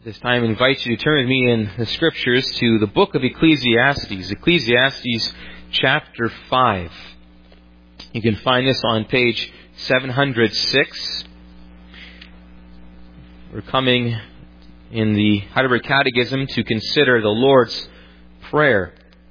This time I invite you to turn with me in the Scriptures to the book of Ecclesiastes, Ecclesiastes chapter 5. You can find this on page 706. We're coming in the Heidelberg Catechism to consider the Lord's Prayer.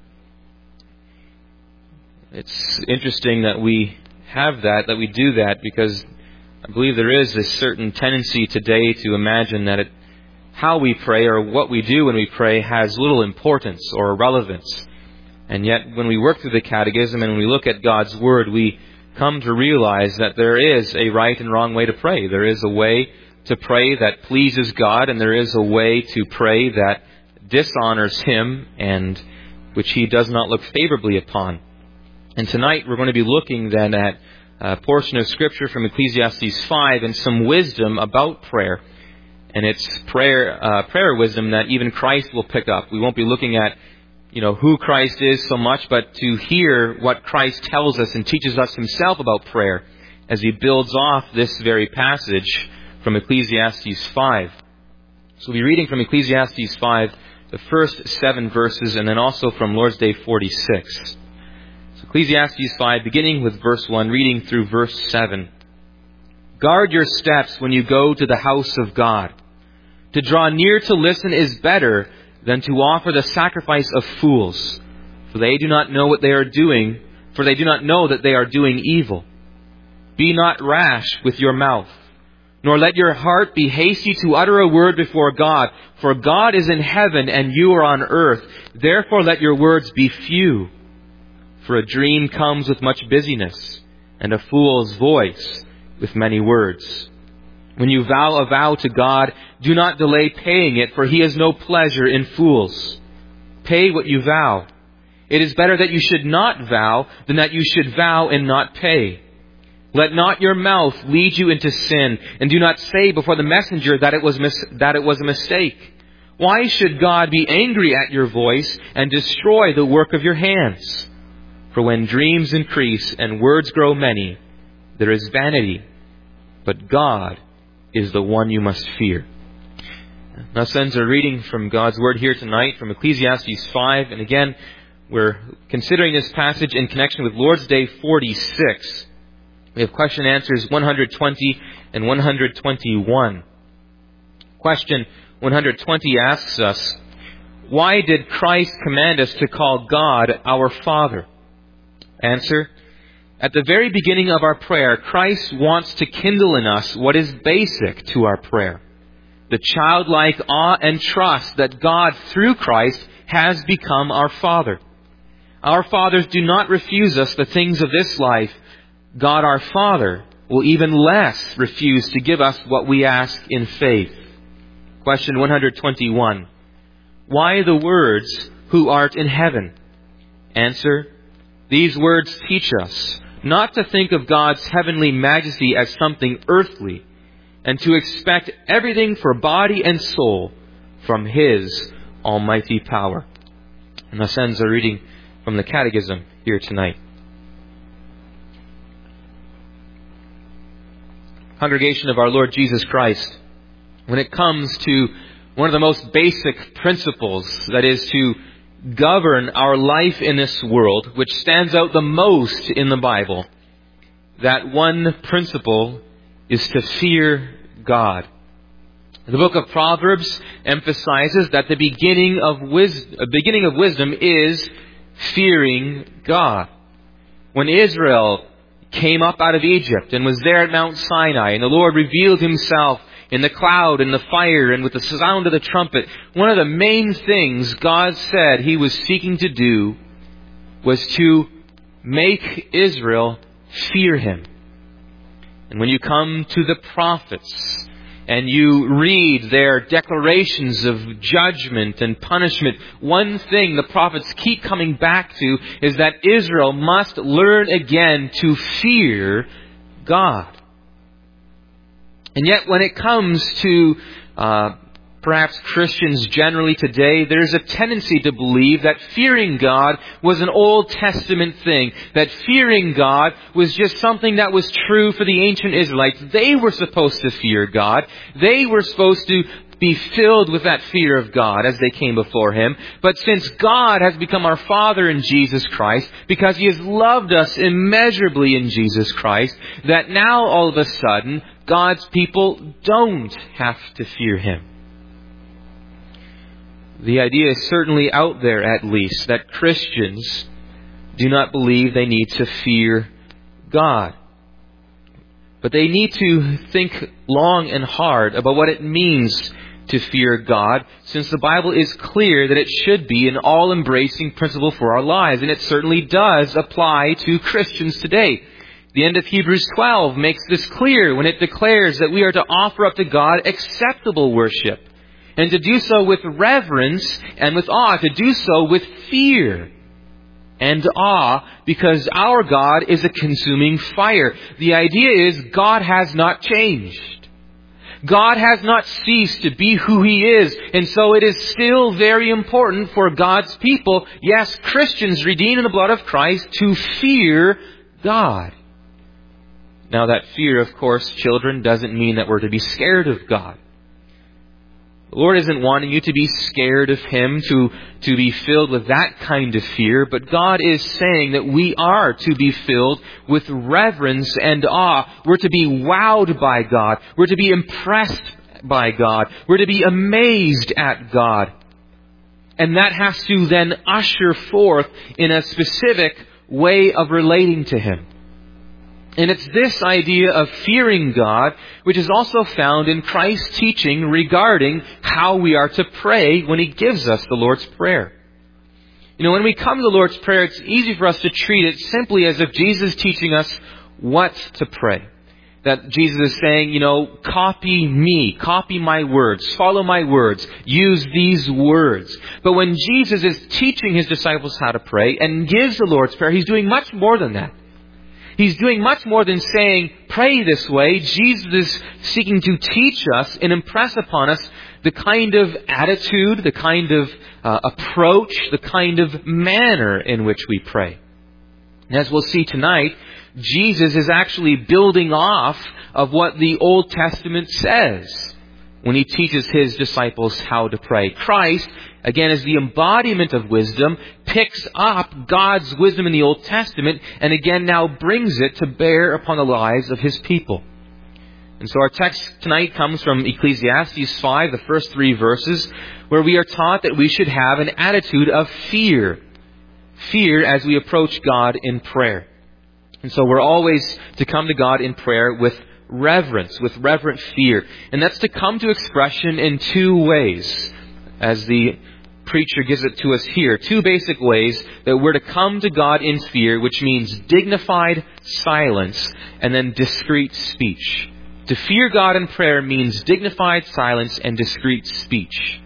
It's interesting that we have that we do that, because I believe there is this certain tendency today to imagine that how we pray or what we do when we pray has little importance or relevance. And yet, when we work through the Catechism and when we look at God's Word, we come to realize that there is a right and wrong way to pray. There is a way to pray that pleases God, and there is a way to pray that dishonors Him and which He does not look favorably upon. And tonight we're going to be looking then at a portion of Scripture from Ecclesiastes 5 and some wisdom about prayer. And it's prayer wisdom that even Christ will pick up. We won't be looking at, who Christ is so much, but to hear what Christ tells us and teaches us Himself about prayer as He builds off this very passage from Ecclesiastes 5. So we'll be reading from Ecclesiastes 5, the first 7 verses, and then also from Lord's Day 46. So Ecclesiastes 5, beginning with verse 1, reading through verse 7. Guard your steps when you go to the house of God. To draw near to listen is better than to offer the sacrifice of fools, for they do not know what they are doing, for they do not know that they are doing evil. Be not rash with your mouth, nor let your heart be hasty to utter a word before God, for God is in heaven and you are on earth. Therefore let your words be few. For a dream comes with much busyness, and a fool's voice with many words. When you vow a vow to God, do not delay paying it, for He has no pleasure in fools. Pay what you vow. It is better that you should not vow than that you should vow and not pay. Let not your mouth lead you into sin, and do not say before the messenger that it was a mistake. Why should God be angry at your voice and destroy the work of your hands? For when dreams increase and words grow many, there is vanity, but God is the one you must fear. Now, friends, are reading from God's Word here tonight from Ecclesiastes 5. And again, we're considering this passage in connection with Lord's Day 46. We have question and answers 120 and 121. Question 120 asks us, why did Christ command us to call God our Father? Answer, at the very beginning of our prayer, Christ wants to kindle in us what is basic to our prayer. The childlike awe and trust that God, through Christ, has become our Father. Our fathers do not refuse us the things of this life. God, our Father, will even less refuse to give us what we ask in faith. Question 121. Why the words, who art in heaven? Answer, these words teach us not to think of God's heavenly majesty as something earthly, and to expect everything for body and soul from His almighty power. And thus ends our reading from the Catechism here tonight. Congregation of our Lord Jesus Christ, when it comes to one of the most basic principles, that is to govern our life in this world, which stands out the most in the Bible, that one principle is to fear God. The book of Proverbs emphasizes that the beginning of wisdom is fearing God. When Israel came up out of Egypt and was there at Mount Sinai, and the Lord revealed Himself in the cloud and the fire and with the sound of the trumpet, one of the main things God said He was seeking to do was to make Israel fear Him. And when you come to the prophets and you read their declarations of judgment and punishment, one thing the prophets keep coming back to is that Israel must learn again to fear God. And yet when it comes to perhaps Christians generally today, there's a tendency to believe that fearing God was an Old Testament thing. That fearing God was just something that was true for the ancient Israelites. They were supposed to fear God. They were supposed to be filled with that fear of God as they came before Him. But since God has become our Father in Jesus Christ, because He has loved us immeasurably in Jesus Christ, that now all of a sudden, God's people don't have to fear Him. The idea is certainly out there, at least, that Christians do not believe they need to fear God. But they need to think long and hard about what it means to fear God, since the Bible is clear that it should be an all-embracing principle for our lives, and it certainly does apply to Christians today. The end of Hebrews 12 makes this clear when it declares that we are to offer up to God acceptable worship, and to do so with reverence and with awe, to do so with fear and awe, because our God is a consuming fire. The idea is God has not changed. God has not ceased to be who He is. And so it is still very important for God's people, yes, Christians redeemed in the blood of Christ, to fear God. Now that fear, of course, children, doesn't mean that we're to be scared of God. The Lord isn't wanting you to be scared of Him, to be filled with that kind of fear, but God is saying that we are to be filled with reverence and awe. We're to be wowed by God. We're to be impressed by God. We're to be amazed at God. And that has to then usher forth in a specific way of relating to Him. And it's this idea of fearing God which is also found in Christ's teaching regarding how we are to pray when He gives us the Lord's Prayer. You know, when we come to the Lord's Prayer, it's easy for us to treat it simply as if Jesus is teaching us what to pray. That Jesus is saying, you know, copy me, copy my words, follow my words, use these words. But when Jesus is teaching His disciples how to pray and gives the Lord's Prayer, He's doing much more than that. He's doing much more than saying, pray this way. Jesus is seeking to teach us and impress upon us the kind of attitude, the kind of approach, the kind of manner in which we pray. And as we'll see tonight, Jesus is actually building off of what the Old Testament says when He teaches His disciples how to pray. Christ, again, as the embodiment of wisdom, picks up God's wisdom in the Old Testament and again now brings it to bear upon the lives of His people. And so our text tonight comes from Ecclesiastes 5, the first 3 verses, where we are taught that we should have an attitude of fear. Fear as we approach God in prayer. And so we're always to come to God in prayer with reverence, with reverent fear. And that's to come to expression in 2 ways, as the preacher gives it to us here. 2 basic ways that we're to come to God in fear, which means dignified silence and then discreet speech. To fear God in prayer means dignified silence and discreet speech.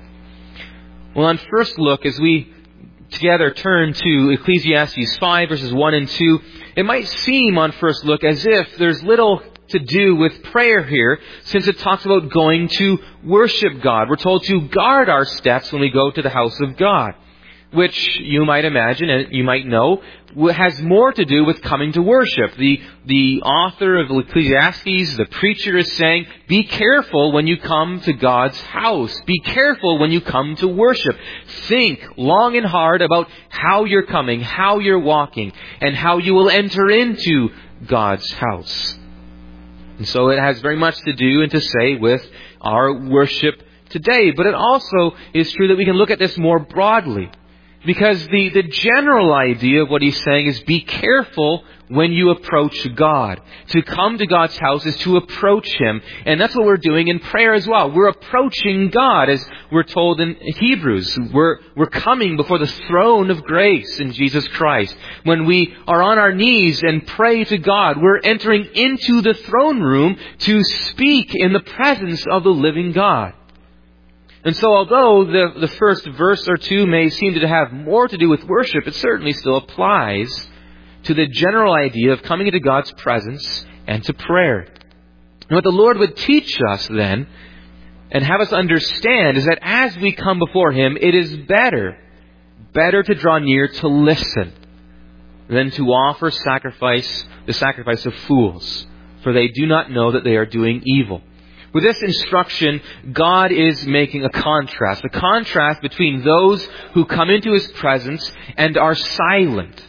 Well, on first look, as we together turn to Ecclesiastes 5, verses 1 and 2, it might seem on first look as if there's little to do with prayer here, since it talks about going to worship God. We're told to guard our steps when we go to the house of God, which you might imagine and you might know has more to do with coming to worship. The author of Ecclesiastes, the preacher, is saying, be careful when you come to God's house. Be careful when you come to worship. Think long and hard about how you're coming, how you're walking, and how you will enter into God's house. And so it has very much to do and to say with our worship today. But it also is true that we can look at this more broadly. Because the general idea of what he's saying is be careful when you approach God. To come to God's house is to approach Him. And that's what we're doing in prayer as well. We're approaching God, as we're told in Hebrews. We're coming before the throne of grace in Jesus Christ. When we are on our knees and pray to God, we're entering into the throne room to speak in the presence of the living God. And so although the first verse or 2 may seem to have more to do with worship, it certainly still applies to the general idea of coming into God's presence and to prayer. And what the Lord would teach us then and have us understand is that as we come before Him, it is better to draw near to listen than to offer the sacrifice of fools, for they do not know that they are doing evil. With this instruction, God is making a contrast between those who come into His presence and are silent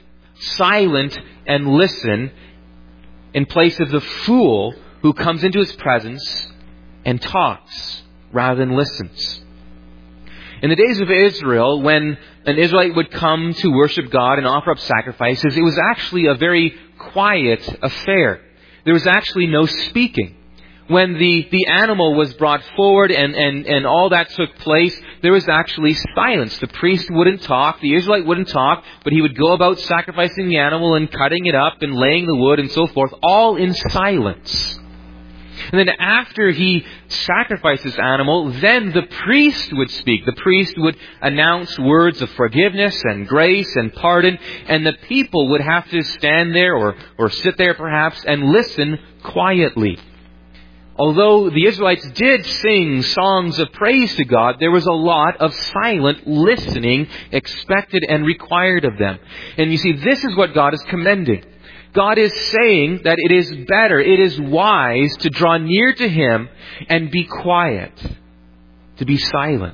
and listen, in place of the fool who comes into His presence and talks rather than listens. In the days of Israel, when an Israelite would come to worship God and offer up sacrifices, it was actually a very quiet affair. There was actually no speaking. When the animal was brought forward and all that took place, there was actually silence. The priest wouldn't talk, the Israelite wouldn't talk, but he would go about sacrificing the animal and cutting it up and laying the wood and so forth, all in silence. And then after he sacrificed this animal, then the priest would speak. The priest would announce words of forgiveness and grace and pardon, and the people would have to stand there or sit there perhaps and listen quietly. Although the Israelites did sing songs of praise to God, there was a lot of silent listening expected and required of them. And you see, this is what God is commending. God is saying that it is better, it is wise to draw near to Him and be quiet, to be silent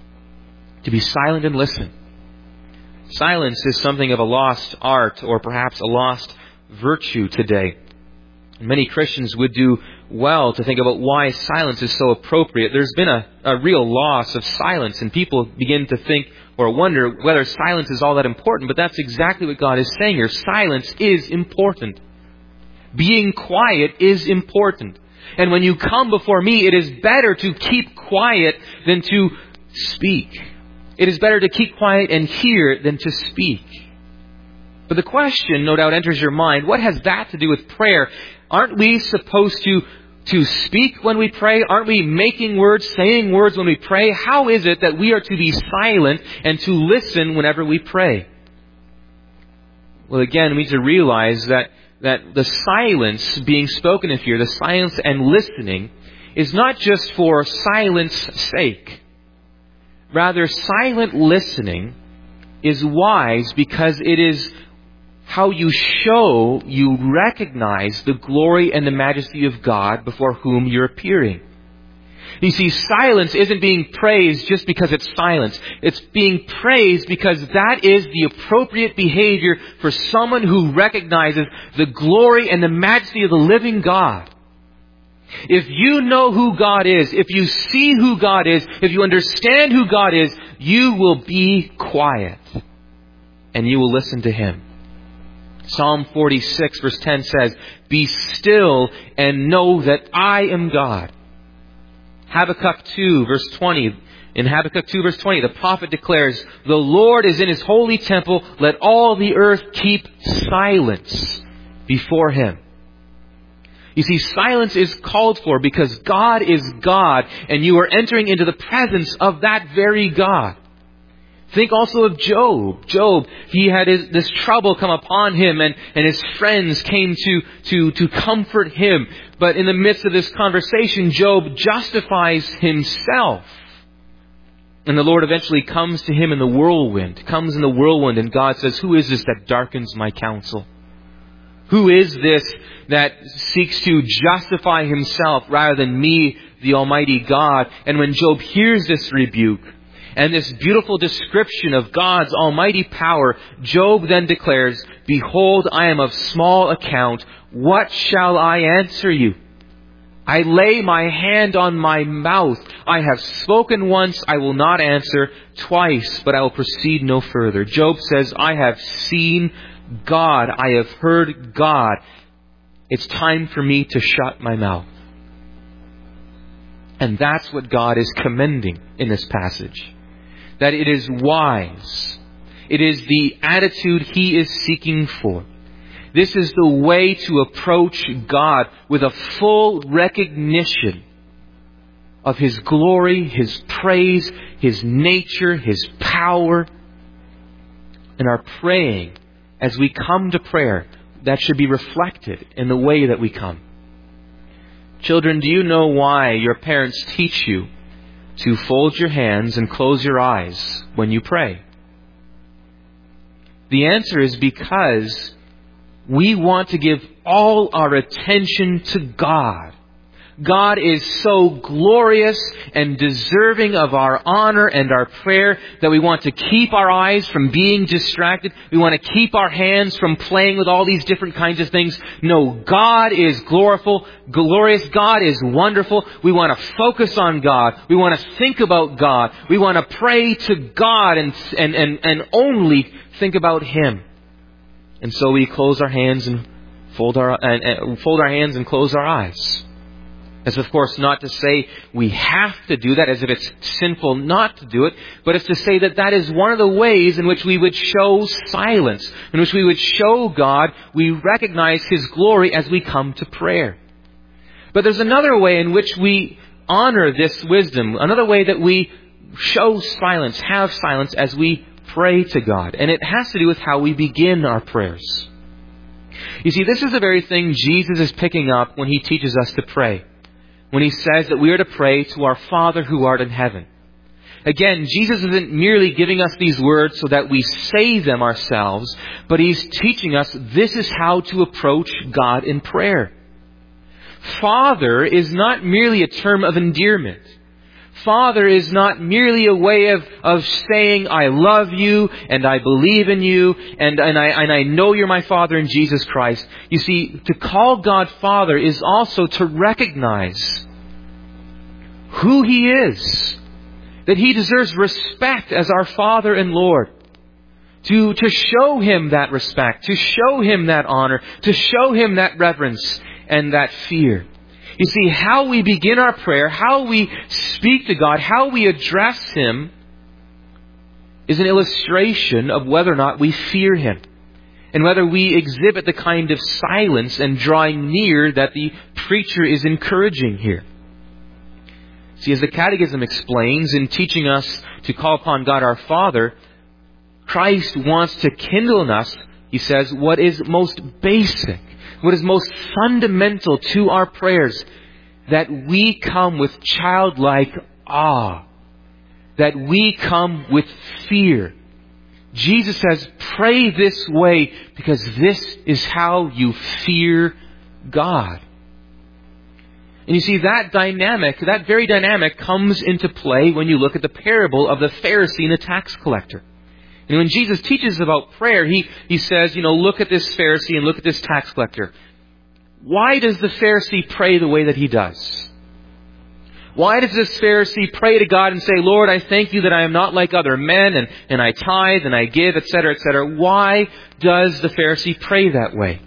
and listen. Silence is something of a lost art or perhaps a lost virtue today. Many Christians would do well to think about why silence is so appropriate. There's been a real loss of silence, and people begin to think or wonder whether silence is all that important. But that's exactly what God is saying here. Silence is important. Being quiet is important. And when you come before me, it is better to keep quiet than to speak. It is better to keep quiet and hear than to speak. But the question, no doubt, enters your mind, what has that to do with prayer? Aren't we supposed to speak when we pray? Aren't we making words, saying words when we pray? How is it that we are to be silent and to listen whenever we pray? Well, again, we need to realize that the silence being spoken of here, the silence and listening, is not just for silence sake. Rather, silent listening is wise because it is how you show, you recognize the glory and the majesty of God before whom you're appearing. You see, silence isn't being praised just because it's silence. It's being praised because that is the appropriate behavior for someone who recognizes the glory and the majesty of the living God. If you know who God is, if you see who God is, if you understand who God is, you will be quiet and you will listen to Him. Psalm 46 verse 10 says, "Be still and know that I am God." Habakkuk 2 verse 20. In Habakkuk 2 verse 20, the prophet declares, "The Lord is in His holy temple. Let all the earth keep silence before Him." You see, silence is called for because God is God, and you are entering into the presence of that very God. Think also of Job. Job, he had this trouble come upon him, and his friends came to comfort him. But in the midst of this conversation, Job justifies himself. And the Lord eventually comes to him in the whirlwind, and God says, "Who is this that darkens my counsel? Who is this that seeks to justify himself rather than me, the Almighty God?" And when Job hears this rebuke and this beautiful description of God's almighty power, Job then declares, "Behold, I am of small account. What shall I answer you? I lay my hand on my mouth. I have spoken once, I will not answer. Twice, but I will proceed no further." Job says, "I have seen God. I have heard God. It's time for me to shut my mouth." And that's what God is commending in this passage. That it is wise. It is the attitude He is seeking for. This is the way to approach God with a full recognition of His glory, His praise, His nature, His power. And our praying, as we come to prayer, that should be reflected in the way that we come. Children, do you know why your parents teach you to fold your hands and close your eyes when you pray? The answer is because we want to give all our attention to God. God is so glorious and deserving of our honor and our prayer that we want to keep our eyes from being distracted. We want to keep our hands from playing with all these different kinds of things. No, God is glorious. God is wonderful. We want to focus on God. We want to think about God. We want to pray to God and only think about Him. And so we close our hands and fold our hands and close our eyes. That's of course not to say we have to do that as if it's sinful not to do it, but it's to say that that is one of the ways in which we would show silence, in which we would show God we recognize His glory as we come to prayer. But there's another way in which we honor this wisdom, another way that we show silence, have silence as we pray to God. And it has to do with how we begin our prayers. You see, this is the very thing Jesus is picking up when He teaches us to pray. When He says that we are to pray to our Father who art in heaven. Again, Jesus isn't merely giving us these words so that we say them ourselves, but He's teaching us this is how to approach God in prayer. Father is not merely a term of endearment. Father is not merely a way of saying, I love you, and I believe in you, and I know you're my Father in Jesus Christ. You see, to call God Father is also to recognize who He is. That He deserves respect as our Father and Lord. To show Him that respect, to show Him that honor, to show Him that reverence and that fear. You see, how we begin our prayer, how we speak to God, how we address Him is an illustration of whether or not we fear Him. And whether we exhibit the kind of silence and drawing near that the preacher is encouraging here. See, as the Catechism explains in teaching us to call upon God our Father, Christ wants to kindle in us, he says, what is most basic, what is most fundamental to our prayers, that we come with childlike awe, that we come with fear. Jesus says, pray this way because this is how you fear God. And you see, that very dynamic comes into play when you look at the parable of the Pharisee and the tax collector. And when Jesus teaches about prayer, he says, look at this Pharisee and look at this tax collector. Why does the Pharisee pray the way that he does? Why does this Pharisee pray to God and say, Lord, I thank you that I am not like other men, and I tithe and I give, etc., etc. Why does the Pharisee pray that way?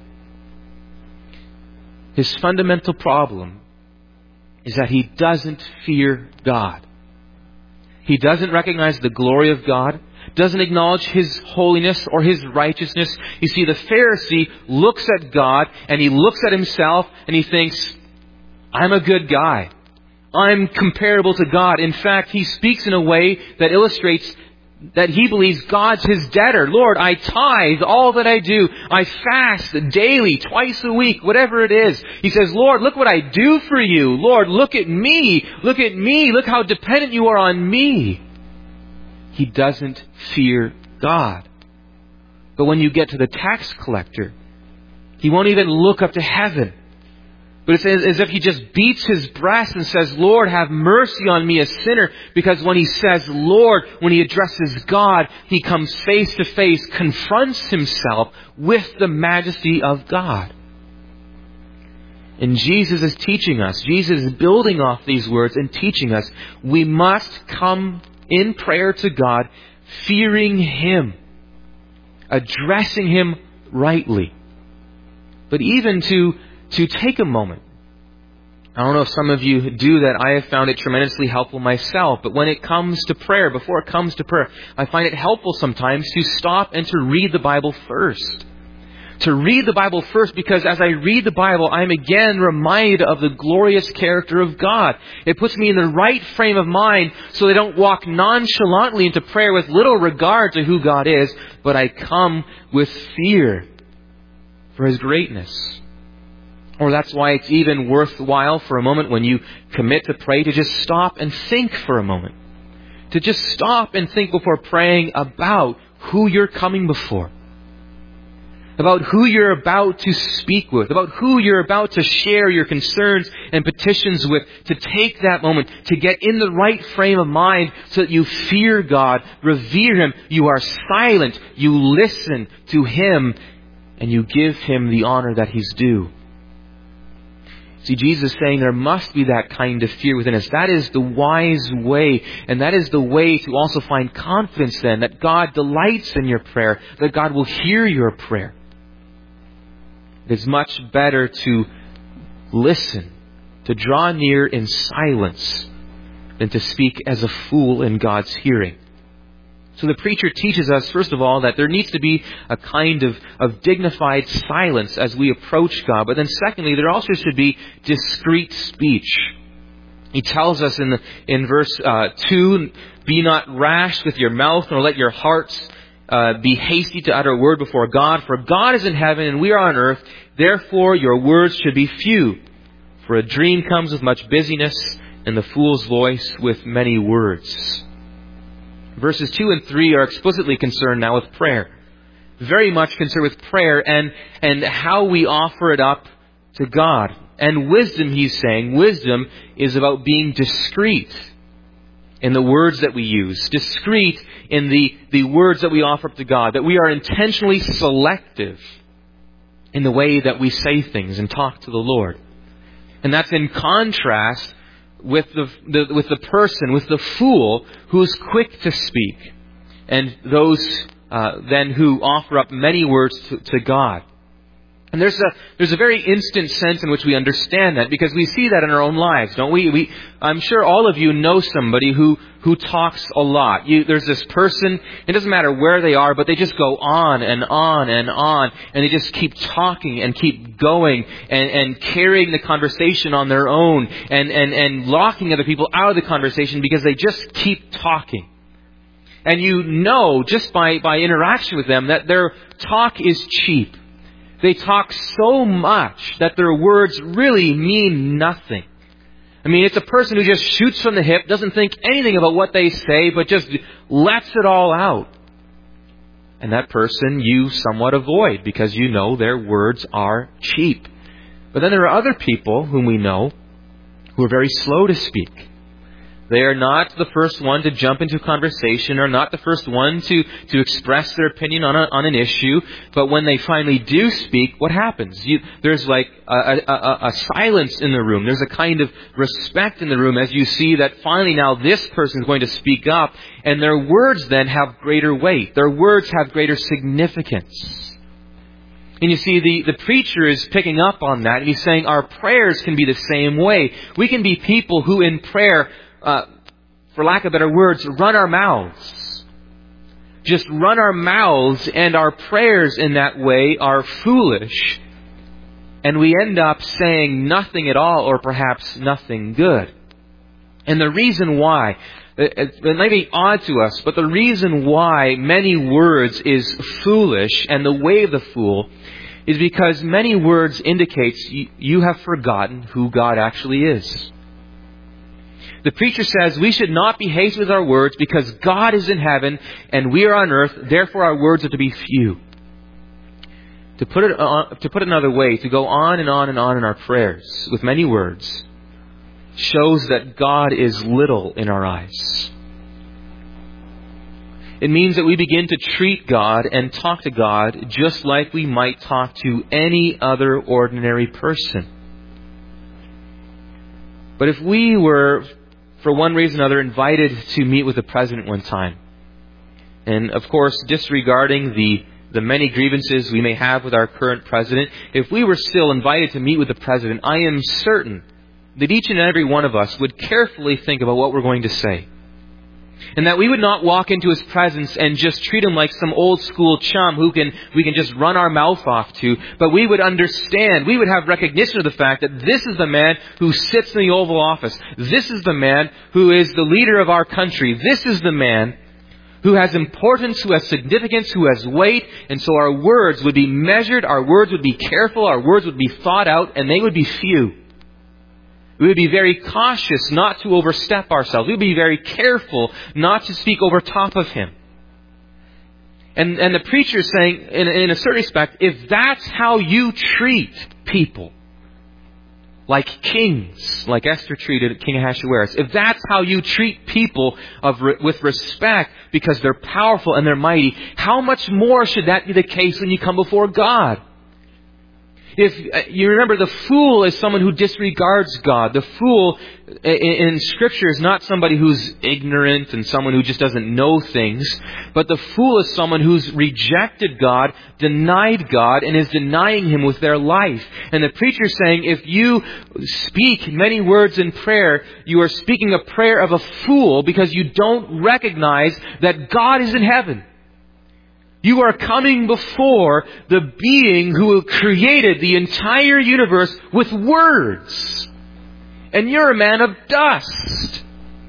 His fundamental problem is that he doesn't fear God. He doesn't recognize the glory of God, doesn't acknowledge His holiness or His righteousness. You see, the Pharisee looks at God and he looks at himself and he thinks, I'm a good guy. I'm comparable to God. In fact, he speaks in a way that illustrates that he believes God's his debtor. Lord, I tithe all that I do. I fast daily, twice a week, whatever it is. He says, Lord, look what I do for you. Lord, look at me. Look at me. Look how dependent you are on me. He doesn't fear God. But when you get to the tax collector, he won't even look up to heaven. But it's as if he just beats his breast and says, Lord, have mercy on me, a sinner. Because when he says, Lord, when he addresses God, he comes face to face, confronts himself with the majesty of God. And Jesus is teaching us, Jesus is building off these words and teaching us, we must come in prayer to God, fearing Him, addressing Him rightly. But even to take a moment. I don't know if some of you do that. I have found it tremendously helpful myself. But when it comes to prayer, before it comes to prayer, I find it helpful sometimes to stop and to read the Bible first. To read the Bible first, because as I read the Bible, I'm again reminded of the glorious character of God. It puts me in the right frame of mind so that I don't walk nonchalantly into prayer with little regard to who God is, but I come with fear for His greatness. Or that's why it's even worthwhile for a moment when you commit to pray to just stop and think for a moment. To just stop and think before praying about who you're coming before. about who you're about to speak with, about who you're about to share your concerns and petitions with, to take that moment, to get in the right frame of mind so that you fear God, revere Him, you are silent, you listen to Him, and you give Him the honor that He's due. See, Jesus is saying there must be that kind of fear within us. That is the wise way, and that is the way to also find confidence then that God delights in your prayer, that God will hear your prayer. It is much better to listen, to draw near in silence, than to speak as a fool in God's hearing. So the preacher teaches us, first of all, that there needs to be a kind of dignified silence as we approach God. But then secondly, there also should be discreet speech. He tells us in verse 2, "Be not rash with your mouth, nor let your hearts be hasty to utter a word before God. For God is in heaven, and we are on earth. Therefore your words should be few. For a dream comes with much busyness, and the fool's voice with many words." Verses 2 and 3 are explicitly concerned now with prayer. Very much concerned with prayer and how we offer it up to God. And wisdom, he's saying, wisdom is about being discreet in the words that we use. Discreet in the words that we offer up to God. That we are intentionally selective in the way that we say things and talk to the Lord. And that's in contrast with the person, with the fool who is quick to speak, and those then who offer up many words to God. And there's a very instant sense in which we understand that, because we see that in our own lives, don't we? I'm sure all of you know somebody who talks a lot. There's this person, it doesn't matter where they are, but they just go on and on and on, and they just keep talking and keep going and carrying the conversation on their own and locking other people out of the conversation because they just keep talking. And you know, just by interaction with them, that their talk is cheap. They talk so much that their words really mean nothing. I mean, it's a person who just shoots from the hip, doesn't think anything about what they say, but just lets it all out. And that person you somewhat avoid because you know their words are cheap. But then there are other people whom we know who are very slow to speak. They are not the first one to jump into a conversation, or not the first one to express their opinion on an issue. But when they finally do speak, what happens? There's like a silence in the room. There's a kind of respect in the room as you see that finally now this person is going to speak up, and their words then have greater weight. Their words have greater significance. And you see, the preacher is picking up on that, and he's saying our prayers can be the same way. We can be people who in prayer, for lack of better words, run our mouths. Just run our mouths, and our prayers in that way are foolish. And we end up saying nothing at all, or perhaps nothing good. And the reason why, it may be odd to us, but the reason why many words is foolish, and the way of the fool, is because many words indicates you have forgotten who God actually is. The preacher says we should not be hasty with our words because God is in heaven and we are on earth, therefore our words are to be few. To put it another way, to go on and on and on in our prayers with many words shows that God is little in our eyes. It means that we begin to treat God and talk to God just like we might talk to any other ordinary person. But if we were, for one reason or another, invited to meet with the President one time, and of course disregarding the many grievances we may have with our current President, if we were still invited to meet with the President, I am certain that each and every one of us would carefully think about what we're going to say. And that we would not walk into His presence and just treat Him like some old school chum who we can just run our mouth off to. But we would understand, we would have recognition of the fact that this is the man who sits in the Oval Office. This is the man who is the leader of our country. This is the man who has importance, who has significance, who has weight. And so our words would be measured, our words would be careful, our words would be thought out, and they would be few. We would be very cautious not to overstep ourselves. We would be very careful not to speak over top of Him. And the preacher is saying, in a certain respect, if that's how you treat people, like kings, like Esther treated King Ahasuerus, if that's how you treat people with respect because they're powerful and they're mighty, how much more should that be the case when you come before God? If you remember, the fool is someone who disregards God. The fool in Scripture is not somebody who's ignorant and someone who just doesn't know things. But the fool is someone who's rejected God, denied God, and is denying Him with their life. And the preacher is saying, if you speak many words in prayer, you are speaking a prayer of a fool because you don't recognize that God is in heaven. You are coming before the being who created the entire universe with words. And you're a man of dust.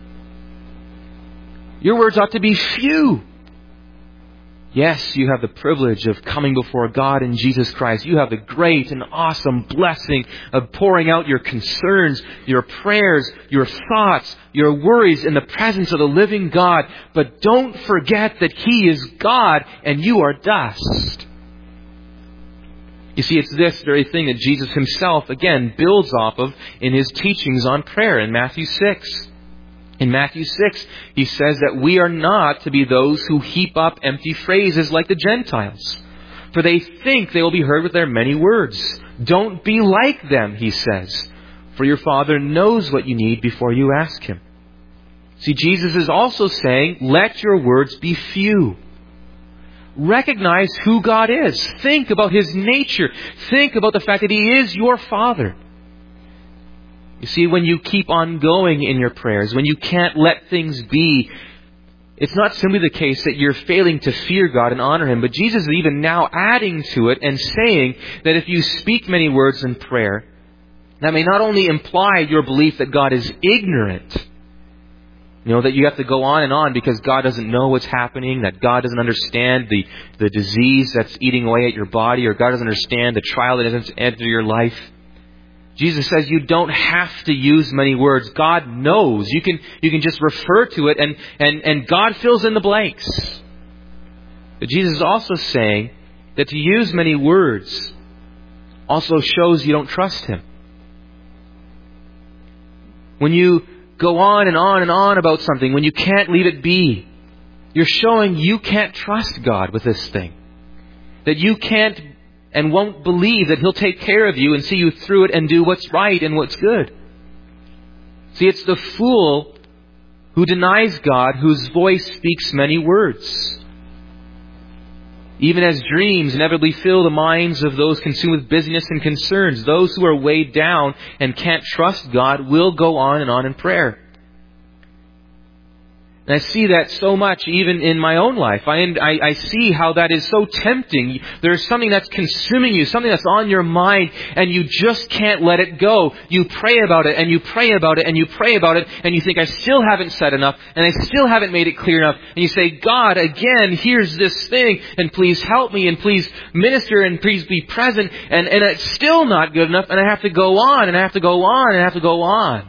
Your words ought to be few. Yes, you have the privilege of coming before God in Jesus Christ. You have the great and awesome blessing of pouring out your concerns, your prayers, your thoughts, your worries in the presence of the living God. But don't forget that He is God and you are dust. You see, it's this very thing that Jesus Himself, again, builds off of in His teachings on prayer in Matthew 6. In Matthew 6, He says that we are not to be those who heap up empty phrases like the Gentiles, for they think they will be heard with their many words. Don't be like them, He says, for your Father knows what you need before you ask Him. See, Jesus is also saying, let your words be few. Recognize who God is. Think about His nature. Think about the fact that He is your Father. You see, when you keep on going in your prayers, when you can't let things be, it's not simply the case that you're failing to fear God and honor Him, but Jesus is even now adding to it and saying that if you speak many words in prayer, that may not only imply your belief that God is ignorant, that you have to go on and on because God doesn't know what's happening, that God doesn't understand the disease that's eating away at your body, or God doesn't understand the trial that has entered your life. Jesus says you don't have to use many words. God knows. You can just refer to it and God fills in the blanks. But Jesus is also saying that to use many words also shows you don't trust Him. When you go on and on and on about something, when you can't leave it be, you're showing you can't trust God with this thing. That you can't and won't believe that He'll take care of you and see you through it and do what's right and what's good. See, it's the fool who denies God whose voice speaks many words. Even as dreams inevitably fill the minds of those consumed with business and concerns, those who are weighed down and can't trust God will go on and on in prayer. And I see that so much even in my own life. I see how that is so tempting. There's something that's consuming you, something that's on your mind, and you just can't let it go. You pray about it, and you pray about it, and you pray about it, and you think, I still haven't said enough, and I still haven't made it clear enough. And you say, God, again, here's this thing, and please help me, and please minister, and please be present. And it's still not good enough, and I have to go on, and I have to go on, and I have to go on.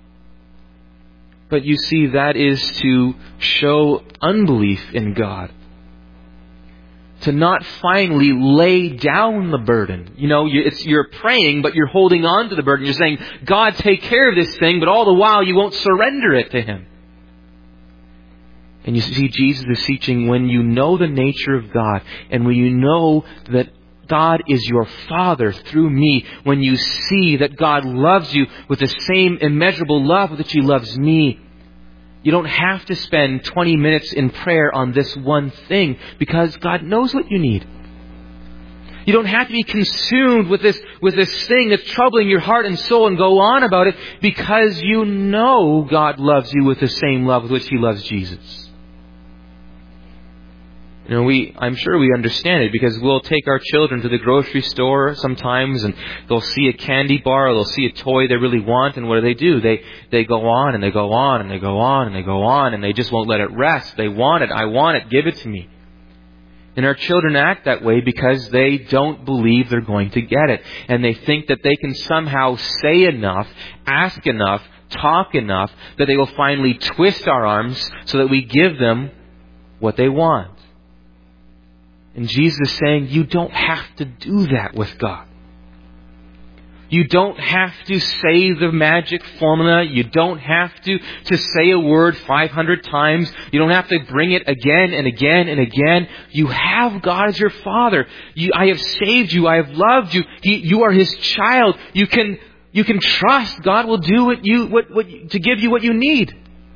But you see, that is to show unbelief in God. To not finally lay down the burden. You're praying, but you're holding on to the burden. You're saying, God, take care of this thing, but all the while you won't surrender it to Him. And you see, Jesus is teaching, when you know the nature of God, and when you know that God is your Father through me, when you see that God loves you with the same immeasurable love with which He loves me, you don't have to spend 20 minutes in prayer on this one thing because God knows what you need. You don't have to be consumed with this thing that's troubling your heart and soul and go on about it because you know God loves you with the same love with which He loves Jesus. I'm sure we understand it because we'll take our children to the grocery store sometimes and they'll see a candy bar or they'll see a toy they really want, and what do? They go on and they go on and they go on and they go on and they just won't let it rest. They want it. I want it. Give it to me. And our children act that way because they don't believe they're going to get it. And they think that they can somehow say enough, ask enough, talk enough, that they will finally twist our arms so that we give them what they want. And Jesus is saying, you don't have to do that with God. You don't have to say the magic formula. You don't have to say a word 500 times. You don't have to bring it again and again and again. You have God as your Father. I have saved you. I have loved you. You are His child. You can trust God will do to give you what you need.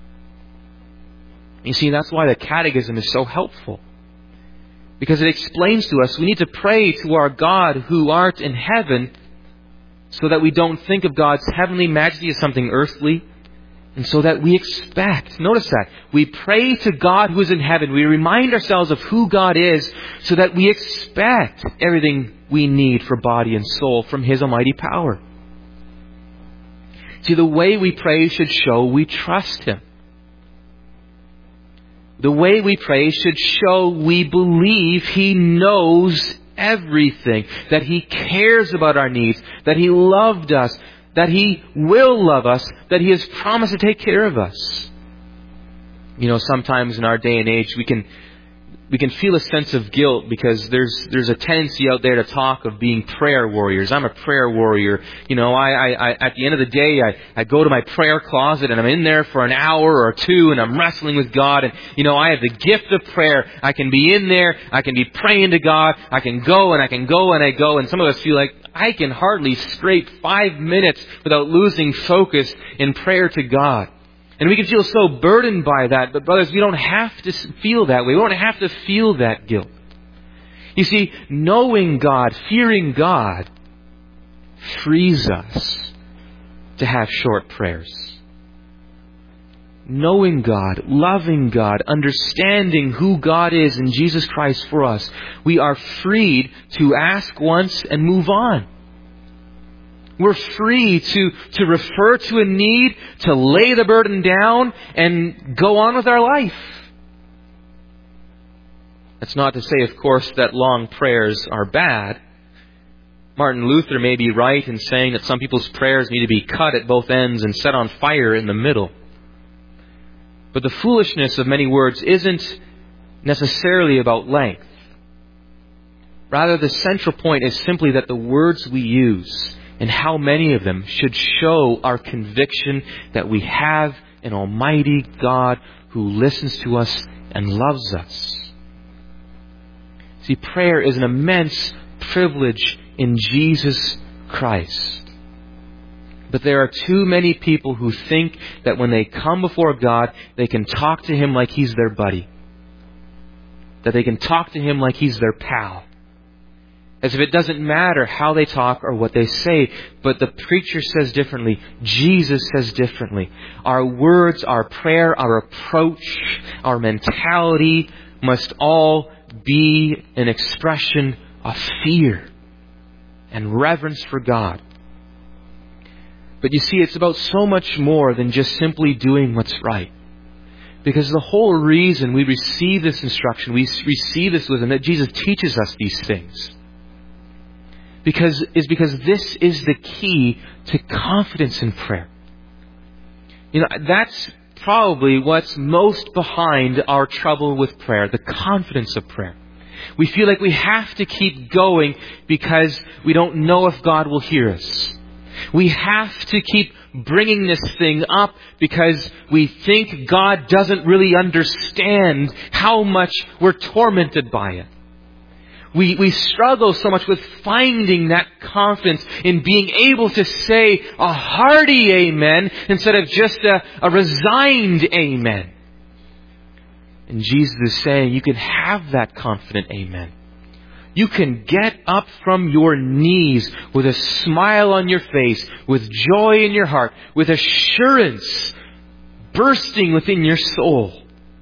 You see, that's why the Catechism is so helpful. Because it explains to us we need to pray to our God who art in heaven, so that we don't think of God's heavenly majesty as something earthly, and so that we expect. Notice that. We pray to God who is in heaven. We remind ourselves of who God is, so that we expect everything we need for body and soul from His almighty power. See, the way we pray should show we trust Him. The way we pray should show we believe He knows everything, that He cares about our needs, that He loved us, that He will love us, that He has promised to take care of us. You know, sometimes in our day and age we can feel a sense of guilt because there's a tendency out there to talk of being prayer warriors. I'm a prayer warrior. You know, I at the end of the day, I go to my prayer closet and I'm in there for an hour or two and I'm wrestling with God. And, you know, I have the gift of prayer. I can be in there. I can be praying to God. I can go and I can go and I go. And some of us feel like I can hardly scrape 5 minutes without losing focus in prayer to God. And we can feel so burdened by that. But brothers, we don't have to feel that way. We don't have to feel that guilt. You see, knowing God, fearing God, frees us to have short prayers. Knowing God, loving God, understanding who God is in Jesus Christ for us, we are freed to ask once and move on. We're free to refer to a need, to lay the burden down, and go on with our life. That's not to say, of course, that long prayers are bad. Martin Luther may be right in saying that some people's prayers need to be cut at both ends and set on fire in the middle. But the foolishness of many words isn't necessarily about length. Rather, the central point is simply that the words we use, and how many of them, should show our conviction that we have an almighty God who listens to us and loves us. See, prayer is an immense privilege in Jesus Christ. But there are too many people who think that when they come before God, they can talk to Him like He's their buddy. That they can talk to Him like He's their pal. As if it doesn't matter how they talk or what they say. But the preacher says differently. Jesus says differently. Our words, our prayer, our approach, our mentality must all be an expression of fear and reverence for God. But you see, it's about so much more than just simply doing what's right. Because the whole reason we receive this instruction, we receive this wisdom, that Jesus teaches us these things, because this is the key to confidence in prayer. You know, that's probably what's most behind our trouble with prayer, the confidence of prayer. We feel like we have to keep going because we don't know if God will hear us. We have to keep bringing this thing up because we think God doesn't really understand how much we're tormented by it. We struggle so much with finding that confidence in being able to say a hearty amen instead of just a resigned amen. And Jesus is saying you can have that confident amen. You can get up from your knees with a smile on your face, with joy in your heart, with assurance bursting within your soul,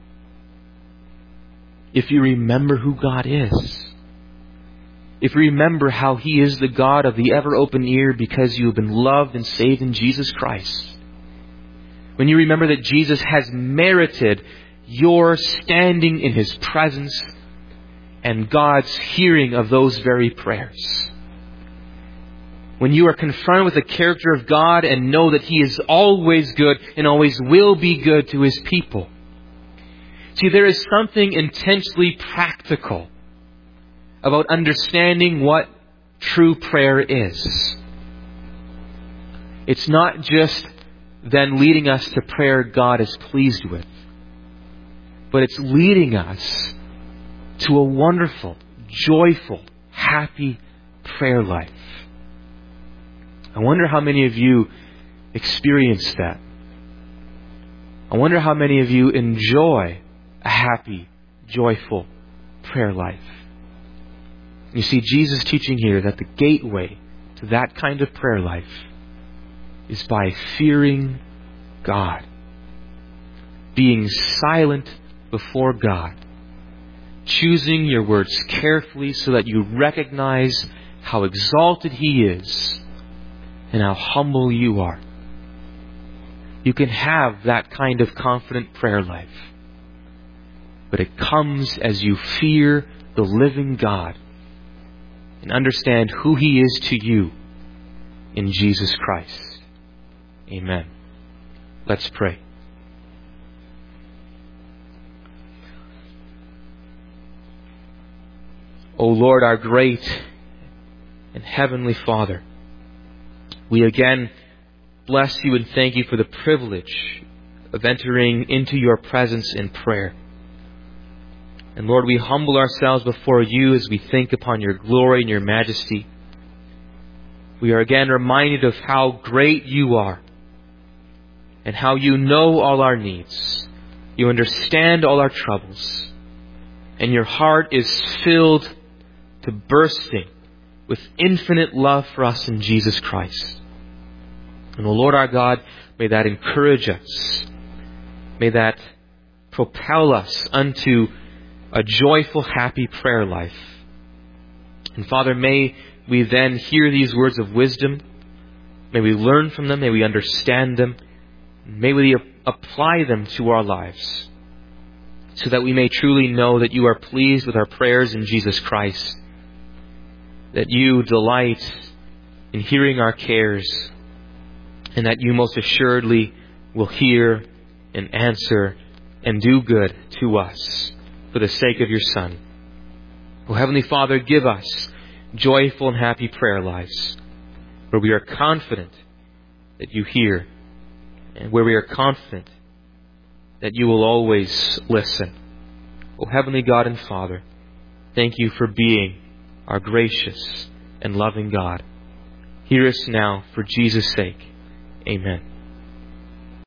if you remember who God is. If you remember how He is the God of the ever open ear because you have been loved and saved in Jesus Christ. When you remember that Jesus has merited your standing in His presence and God's hearing of those very prayers. When you are confronted with the character of God and know that He is always good and always will be good to His people. See, there is something intensely practical about understanding what true prayer is. It's not just then leading us to prayer God is pleased with, but it's leading us to a wonderful, joyful, happy prayer life. I wonder how many of you experience that. I wonder how many of you enjoy a happy, joyful prayer life. You see, Jesus teaching here that the gateway to that kind of prayer life is by fearing God, being silent before God, choosing your words carefully so that you recognize how exalted He is and how humble you are. You can have that kind of confident prayer life, but it comes as you fear the living God and understand who He is to you in Jesus Christ. Amen. Let's pray. O Lord, our great and heavenly Father, we again bless You and thank You for the privilege of entering into Your presence in prayer. And Lord, we humble ourselves before You as we think upon Your glory and Your majesty. We are again reminded of how great You are and how You know all our needs. You understand all our troubles, and Your heart is filled to bursting with infinite love for us in Jesus Christ. And O Lord our God, may that encourage us. May that propel us unto a joyful, happy prayer life. And Father, may we then hear these words of wisdom. May we learn from them. May we understand them. May we apply them to our lives, so that we may truly know that You are pleased with our prayers in Jesus Christ, that You delight in hearing our cares, and that You most assuredly will hear and answer and do good to us for the sake of Your Son. O Heavenly Father, give us joyful and happy prayer lives, where we are confident that You hear, and where we are confident that You will always listen. O Heavenly God and Father, thank You for being our gracious and loving God. Hear us now for Jesus' sake. Amen.